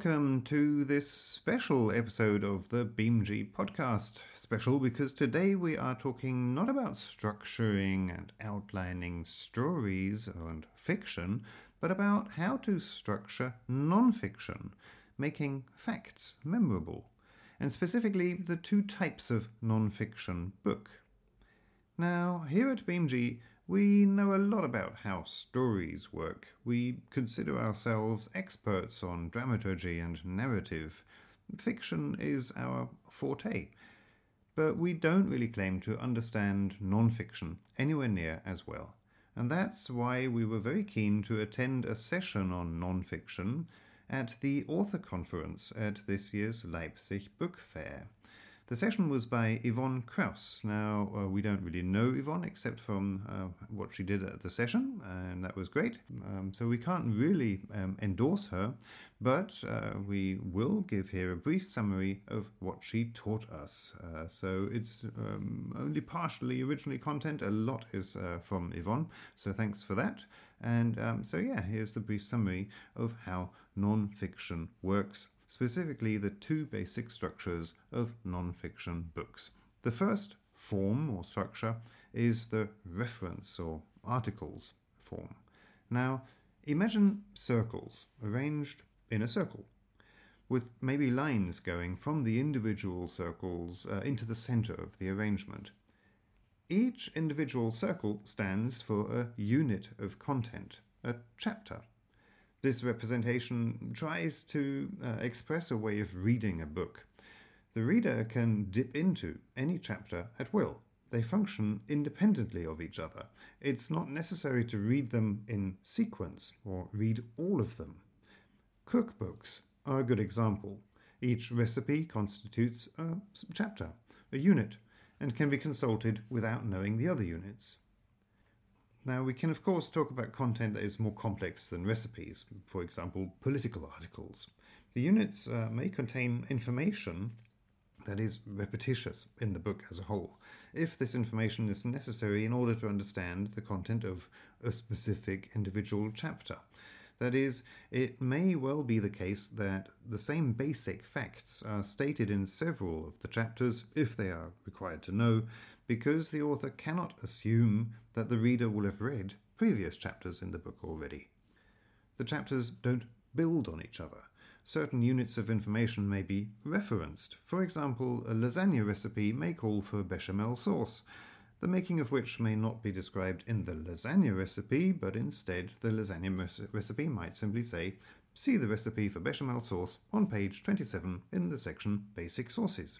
welcome to this special episode of the BeamG podcast. Special because today we are talking not about structuring and outlining stories and fiction, but about how to structure non-fiction, making facts memorable, and specifically the two types of non-fiction book. Now, here at BeamG, we know a lot about how stories work. We consider ourselves experts on dramaturgy and narrative. Fiction is our forte. But we don't really claim to understand non-fiction anywhere near as well. And that's why we were very keen to attend a session on non-fiction at the author conference at this year's Leipzig Book Fair. The session was by Yvonne Kraus. Now, we don't really know Yvonne except from what she did at the session, and that was great. So we can't really endorse her, but we will give here a brief summary of what she taught us. So it's only partially originally content. A lot is from Yvonne, so thanks for that. And here's the brief summary of how non-fiction works. Specifically the two basic structures of non-fiction books. The first form or structure is the reference or articles form. Now, imagine circles arranged in a circle, with maybe lines going from the individual circles into the center of the arrangement. Each individual circle stands for a unit of content, a chapter. This representation tries to express a way of reading a book. The reader can dip into any chapter at will. They function independently of each other. It's not necessary to read them in sequence or read all of them. Cookbooks are a good example. Each recipe constitutes a chapter, a unit, and can be consulted without knowing the other units. Now, we can of course talk about content that is more complex than recipes, for example, political articles. The units may contain information that is repetitious in the book as a whole, if this information is necessary in order to understand the content of a specific individual chapter. That is, it may well be the case that the same basic facts are stated in several of the chapters, if they are required to know, because the author cannot assume that the reader will have read previous chapters in the book already. The chapters don't build on each other. Certain units of information may be referenced. For example, a lasagna recipe may call for bechamel sauce, the making of which may not be described in the lasagna recipe, but instead the lasagna recipe might simply say, see the recipe for bechamel sauce on page 27 in the section Basic Sauces.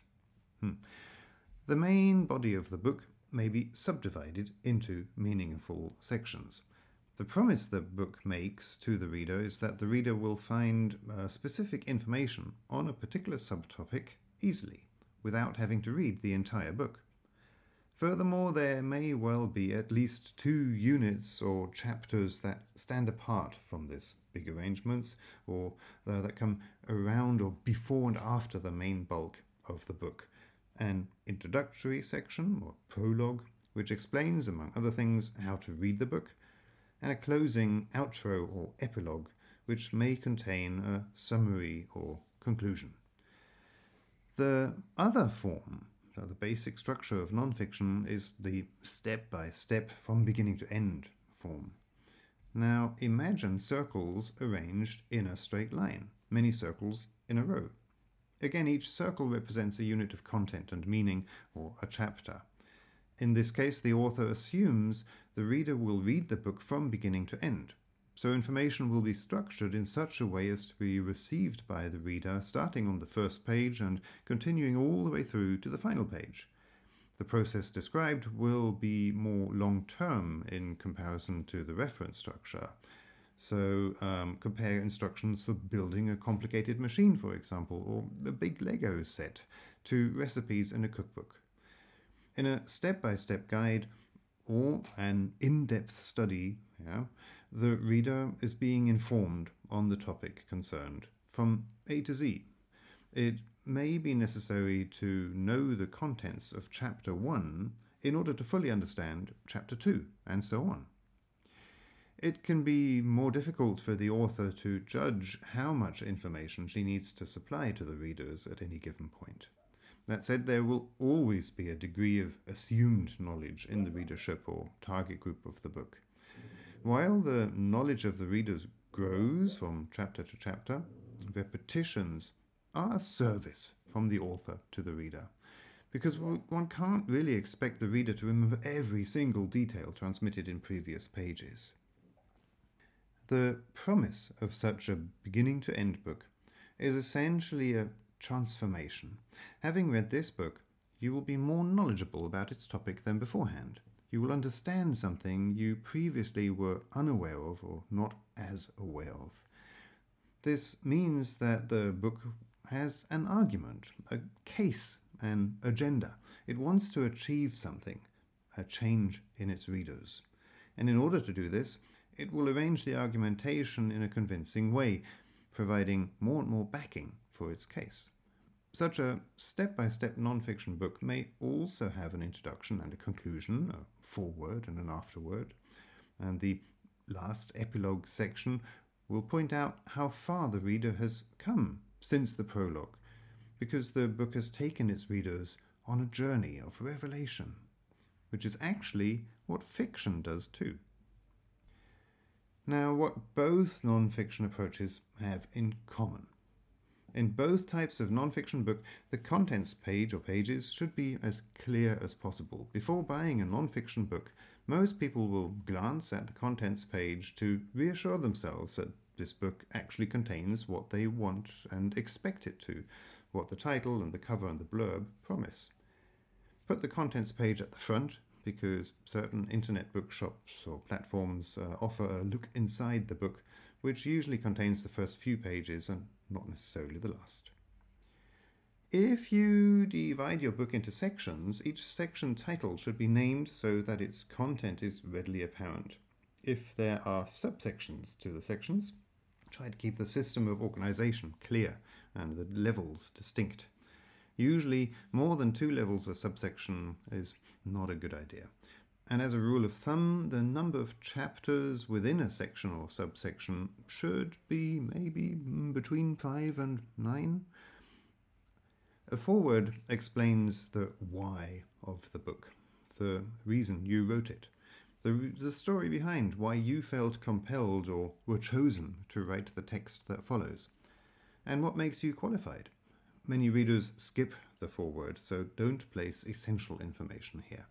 The main body of the book may be subdivided into meaningful sections. The promise the book makes to the reader is that the reader will find specific information on a particular subtopic easily, without having to read the entire book. Furthermore, there may well be at least two units or chapters that stand apart from this big arrangements, or that come around or before and after the main bulk of the book. An introductory section, or prologue, which explains, among other things, how to read the book, and a closing outro or epilogue, which may contain a summary or conclusion. The other form, the basic structure of non-fiction, is the step-by-step, from beginning to end form. Now, imagine circles arranged in a straight line, many circles in a row. Again, each circle represents a unit of content and meaning, or a chapter. In this case, the author assumes the reader will read the book from beginning to end. So information will be structured in such a way as to be received by the reader, starting on the first page and continuing all the way through to the final page. The process described will be more long-term in comparison to the reference structure. So compare instructions for building a complicated machine, for example, or a big Lego set, to recipes in a cookbook. In a step-by-step guide or an in-depth study, the reader is being informed on the topic concerned from A to Z. It may be necessary to know the contents of Chapter 1 in order to fully understand Chapter 2, and so on. It can be more difficult for the author to judge how much information she needs to supply to the readers at any given point. That said, there will always be a degree of assumed knowledge in the readership or target group of the book. While the knowledge of the readers grows from chapter to chapter, repetitions are a service from the author to the reader, because one can't really expect the reader to remember every single detail transmitted in previous pages. The promise of such a beginning-to-end book is essentially a transformation. Having read this book, you will be more knowledgeable about its topic than beforehand. You will understand something you previously were unaware of or not as aware of. This means that the book has an argument, a case, an agenda. It wants to achieve something, a change in its readers. And in order to do this, it will arrange the argumentation in a convincing way, providing more and more backing for its case. Such a step-by-step non-fiction book may also have an introduction and a conclusion, a foreword and an afterword, and the last epilogue section will point out how far the reader has come since the prologue, because the book has taken its readers on a journey of revelation, which is actually what fiction does too. Now, what both non-fiction approaches have in common. In both types of non-fiction book, the contents page or pages should be as clear as possible. Before buying a non-fiction book, most people will glance at the contents page to reassure themselves that this book actually contains what they want and expect it to, what the title and the cover and the blurb promise. Put the contents page at the front, because certain internet bookshops or platforms offer a look inside the book, which usually contains the first few pages and not necessarily the last. If you divide your book into sections, each section title should be named so that its content is readily apparent. If there are subsections to the sections, try to keep the system of organization clear and the levels distinct. Usually, more than 2 levels of subsection is not a good idea. And as a rule of thumb, the number of chapters within a section or subsection should be maybe between 5 and 9. A foreword explains the why of the book, the reason you wrote it, the story behind why you felt compelled or were chosen to write the text that follows, and what makes you qualified. Many readers skip the foreword, so don't place essential information here.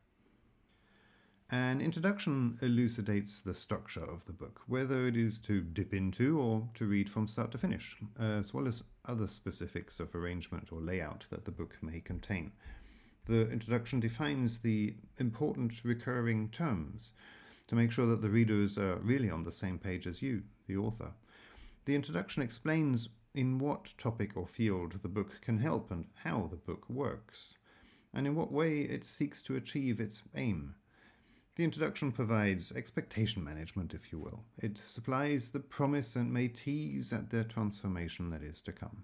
An introduction elucidates the structure of the book, whether it is to dip into or to read from start to finish, as well as other specifics of arrangement or layout that the book may contain. The introduction defines the important recurring terms to make sure that the readers are really on the same page as you, the author. The introduction explains in what topic or field the book can help and how the book works, and in what way it seeks to achieve its aim. The introduction provides expectation management, if you will. It supplies the promise and may tease at the transformation that is to come.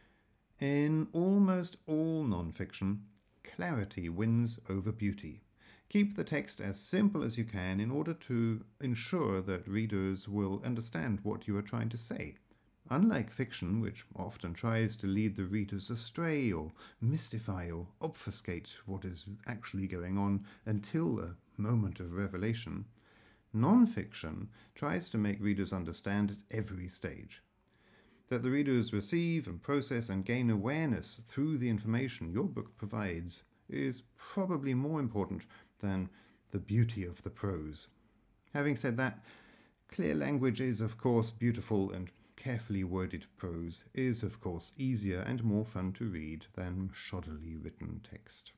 In almost all non-fiction, clarity wins over beauty. Keep the text as simple as you can in order to ensure that readers will understand what you are trying to say. Unlike fiction, which often tries to lead the readers astray or mystify or obfuscate what is actually going on until a moment of revelation, non-fiction tries to make readers understand at every stage. That the readers receive and process and gain awareness through the information your book provides is probably more important than the beauty of the prose. Having said that, clear language is of course beautiful, and carefully worded prose is of course easier and more fun to read than shoddily written text.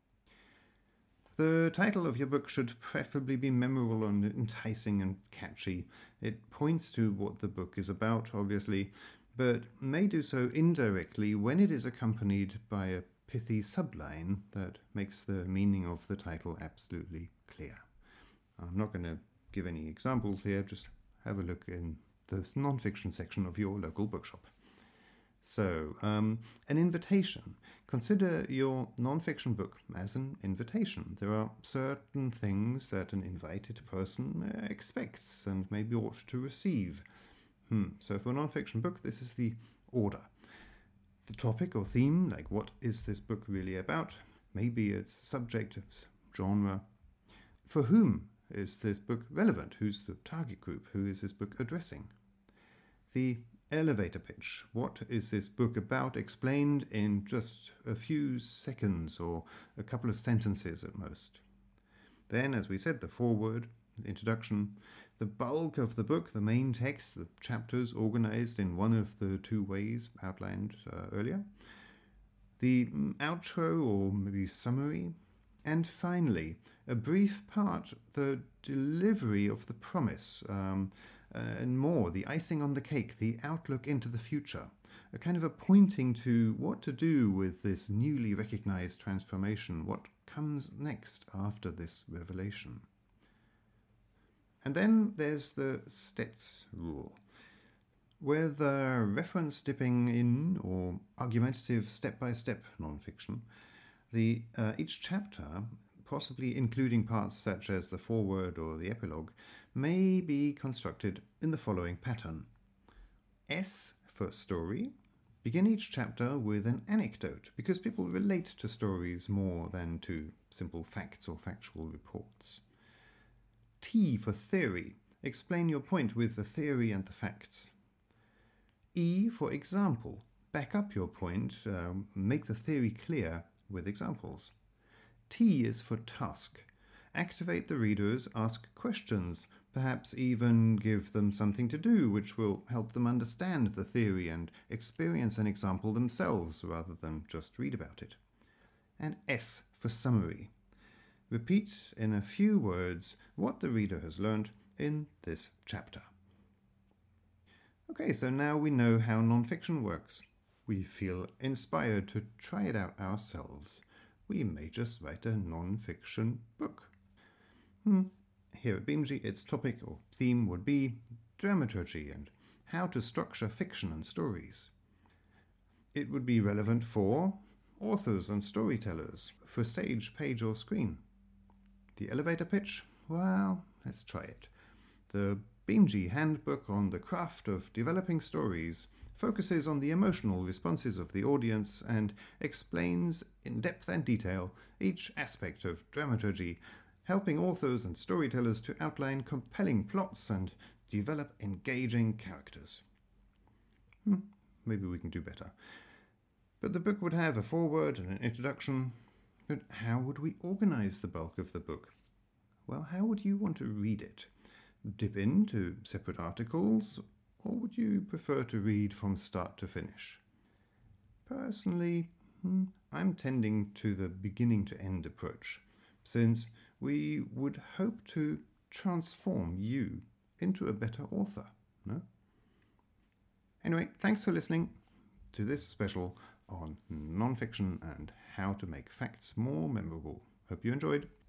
The title of your book should preferably be memorable and enticing and catchy. It points to what the book is about, obviously, but may do so indirectly when it is accompanied by a pithy subline that makes the meaning of the title absolutely clear. I'm not going to give any examples here, just have a look in the non-fiction section of your local bookshop. So, an invitation. Consider your non-fiction book as an invitation. There are certain things that an invited person expects and maybe ought to receive. So for a non-fiction book, this is the order. The topic or theme, like what is this book really about? Maybe it's subject, it's genre. For whom is this book relevant? Who's the target group? Who is this book addressing? The elevator pitch. What is this book about? Explained in just a few seconds or a couple of sentences at most. Then, as we said, the foreword, the introduction, the bulk of the book, the main text, the chapters organized in one of the two ways outlined earlier, the outro or maybe summary, and finally, a brief part, the delivery of the promise, and more, the icing on the cake, the outlook into the future, a kind of a pointing to what to do with this newly recognized transformation, what comes next after this revelation. And then there's the Stets rule, whether reference dipping in or argumentative step-by-step non-fiction. Each chapter, possibly including parts such as the foreword or the epilogue, may be constructed in the following pattern. S for story. Begin each chapter with an anecdote, because people relate to stories more than to simple facts or factual reports. T for theory. Explain your point with the theory and the facts. E for example. Back up your point, make the theory clear with examples. T is for task. Activate the readers, ask questions, perhaps even give them something to do which will help them understand the theory and experience an example themselves rather than just read about it. And S for summary. Repeat in a few words what the reader has learned in this chapter. Okay, so now we know how non-fiction works. We feel inspired to try it out ourselves. We may just write a non-fiction book. Here at BeamG, its topic or theme would be dramaturgy and how to structure fiction and stories. It would be relevant for authors and storytellers, for stage, page or screen. The elevator pitch? Well, let's try it. The BeamG Handbook on the Craft of Developing Stories focuses on the emotional responses of the audience and explains in depth and detail each aspect of dramaturgy, helping authors and storytellers to outline compelling plots and develop engaging characters. Maybe we can do better. But the book would have a foreword and an introduction. But how would we organize the bulk of the book? Well, how would you want to read it? Dip into separate articles, or would you prefer to read from start to finish? Personally, I'm tending to the beginning to end approach, since we would hope to transform you into a better author, no? Anyway, thanks for listening to this special on non-fiction and how to make facts more memorable. Hope you enjoyed.